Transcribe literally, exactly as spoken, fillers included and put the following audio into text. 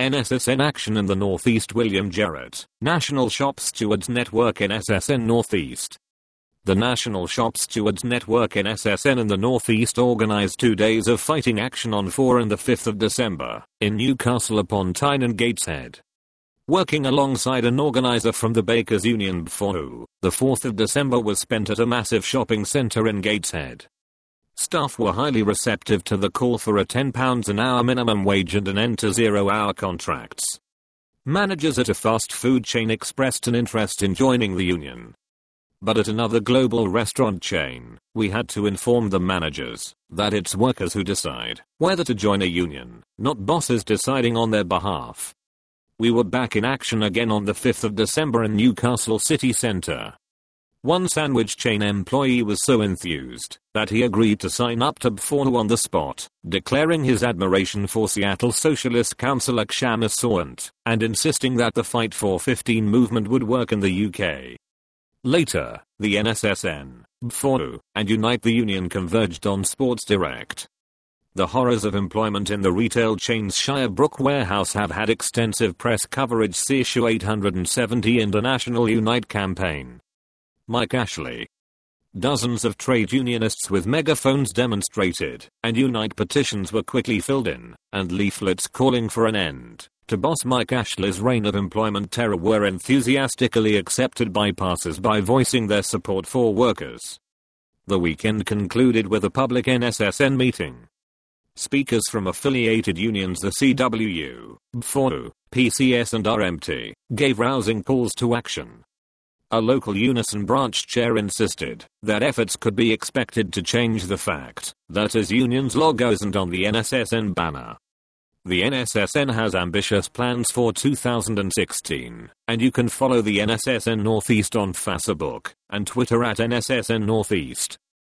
N S S N Action in the Northeast. William Jarrett, National Shop Stewards Network N S S N Northeast. The National Shop Stewards Network N S S N in the Northeast organized two days of fighting action on fourth and the fifth of December, in Newcastle upon Tyne and Gateshead. Working alongside an organizer from the Bakers Union B F O U, the fourth of December was spent at a massive shopping centre in Gateshead. Staff were highly receptive to the call for a ten pounds an hour minimum wage and an end to zero-hour contracts. Managers at a fast food chain expressed an interest in joining the union. But at another global restaurant chain, we had to inform the managers that it's workers who decide whether to join a union, not bosses deciding on their behalf. We were back in action again on the fifth of December in Newcastle city centre. One sandwich chain employee was so enthused that he agreed to sign up to B F O U on the spot, declaring his admiration for Seattle Socialist councillor Kshama Sawant, and insisting that the Fight for fifteen movement would work in the U K. Later, the N S S N, B F O U, and Unite the Union converged on Sports Direct. The horrors of employment in the retail chain's Shirebrook warehouse have had extensive press coverage. See issue eight hundred seventy International Unite campaign. Mike Ashley. Dozens of trade unionists with megaphones demonstrated, and Unite petitions were quickly filled in, and leaflets calling for an end to Boss Mike Ashley's reign of employment terror were enthusiastically accepted by passers-by voicing their support for workers. The weekend concluded with a public N S S N meeting. Speakers from affiliated unions the C W U, B F O U, P C S and R M T, gave rousing calls to action. A local Unison branch chair insisted that efforts could be expected to change the fact that his union's logo isn't on the N S S N banner. The N S S N has ambitious plans for two thousand sixteen, and you can follow the N S S N Northeast on Facebook and Twitter at N S S N Northeast.